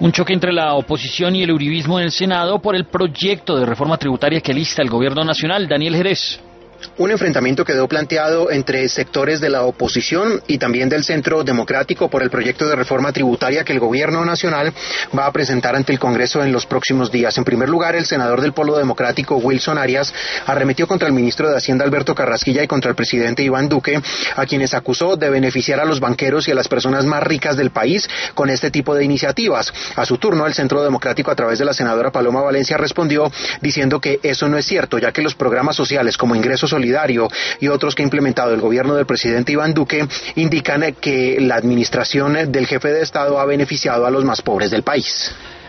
Un choque entre la oposición y el uribismo en el Senado por el proyecto de reforma tributaria que lista el gobierno nacional. Daniel Jerez. Un enfrentamiento quedó planteado entre sectores de la oposición y también del Centro Democrático por el proyecto de reforma tributaria que el gobierno nacional va a presentar ante el Congreso en los próximos días. En primer lugar, el senador del Polo Democrático, Wilson Arias, arremetió contra el ministro de Hacienda, Alberto Carrasquilla, y contra el presidente Iván Duque, a quienes acusó de beneficiar a los banqueros y a las personas más ricas del país con este tipo de iniciativas. A su turno, el Centro Democrático, a través de la senadora Paloma Valencia, respondió diciendo que eso no es cierto, ya que los programas sociales como Ingreso Solidario y otros que ha implementado el gobierno del presidente Iván Duque indican que la administración del jefe de Estado ha beneficiado a los más pobres del país.